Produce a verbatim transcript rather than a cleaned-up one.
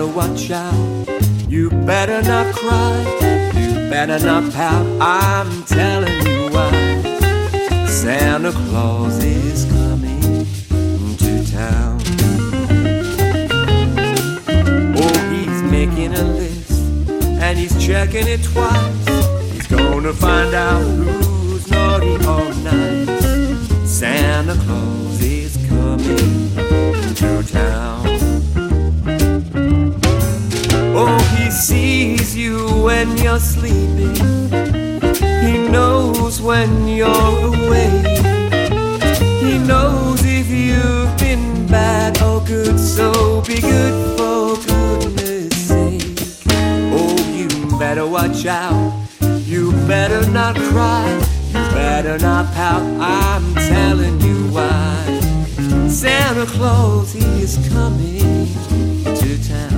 better watch out. You better not cry. You better not pout. I'm telling you why. Santa Claus is coming to town. Oh, he's making a list and he's checking it twice. He's gonna find out who's naughty or nice. Santa Claus is coming to town. Oh, he sees you when you're sleeping. He knows when you're away. He knows if you've been bad or good. So be good for goodness sake. Oh, you better watch out. You better not cry. You better not pout. I'm telling you why. Santa Claus, he is coming to town.